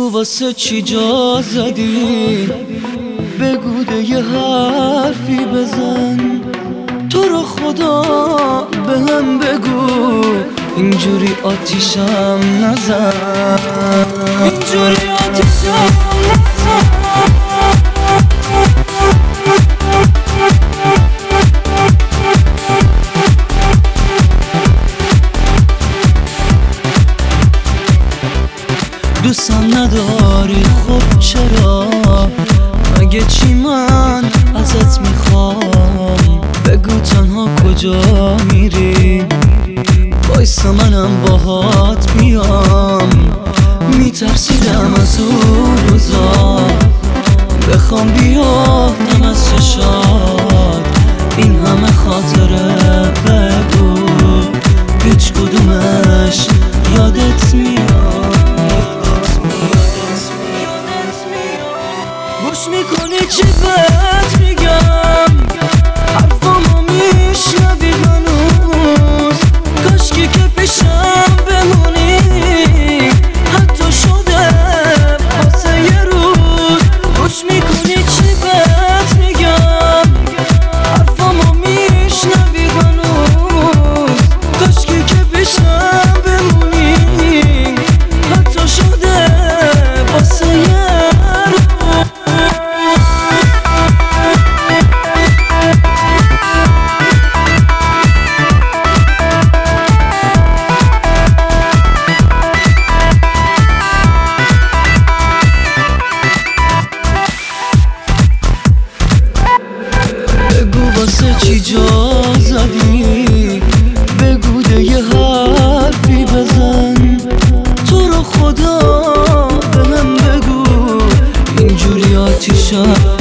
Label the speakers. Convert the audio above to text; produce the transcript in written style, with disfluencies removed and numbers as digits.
Speaker 1: بگو واسه چی جا زدی، بگو ده یه حرفی بزن، تو رو خدا به هم بگو اینجوری آتیشم نزن، اینجوری آتیشم نزن. دوستم نداری خب چرا، مگه چی من ازت میخوام، بگو تنها کجا میری، وایسا منم باهات میام. میترسیدم از اون روزا بخوام بیافتم از چشات، این همه خاطره بگو هیچ کدومش یادت میاد. گوش میکنی چی بهت میگم، حرفامو میشنوی هنوز، کاشکی که پیشم بمونی حتی شده واسه یه روز. گوش میکنی چی بهت میگم، حرفامو میشنوی هنوز، کاشکی که پیشم بمونی حتی شده واسه یه روز. واسه چی جا زدی، بگو ده یه حرفی بزن، تو رو خدا به من بگو اینجوری آتیشم